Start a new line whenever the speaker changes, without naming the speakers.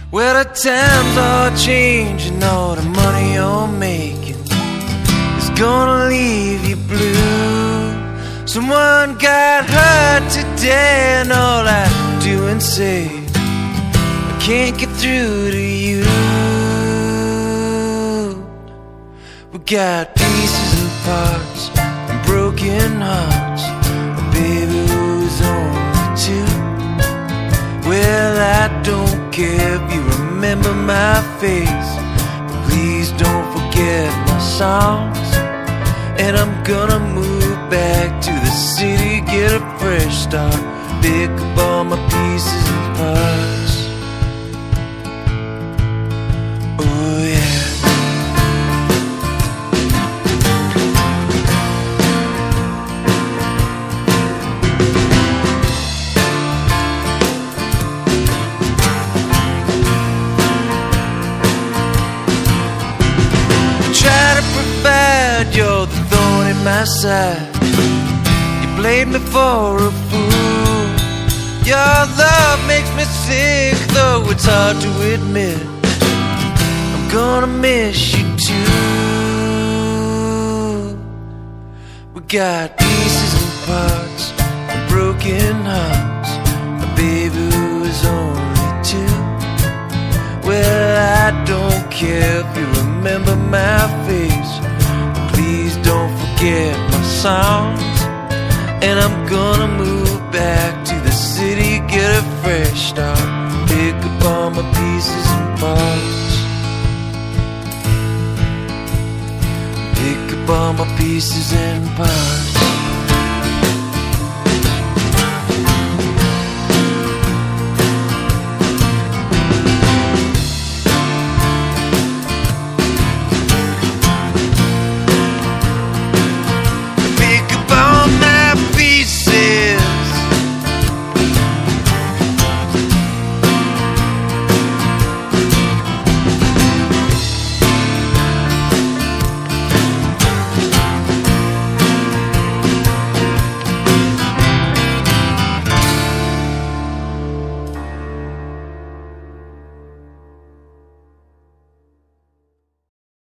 Well, the times are changing, all the money you're making is gonna leave you blue. Someone got hurt today, and all I do and say, I can't get through to you. We got pieces and parts and broken hearts, a baby who's only 2. Well, I don't care if you remember my face, but please don't forget my songs. And I'm gonna move back to the city, get a fresh start, pick up all my pieces and parts. Oh yeah. You're the thorn in my side. You played me for a fool. Your love makes me sick, though it's hard to admit. I'm gonna miss you too. We got pieces and parts and broken hearts, a baby who is only 2. Well, I don't care if you remember my face, please don't forget my songs. And I'm gonna move back to the city, get a fresh start, pick up all my pieces and parts. Pick up all my pieces and parts.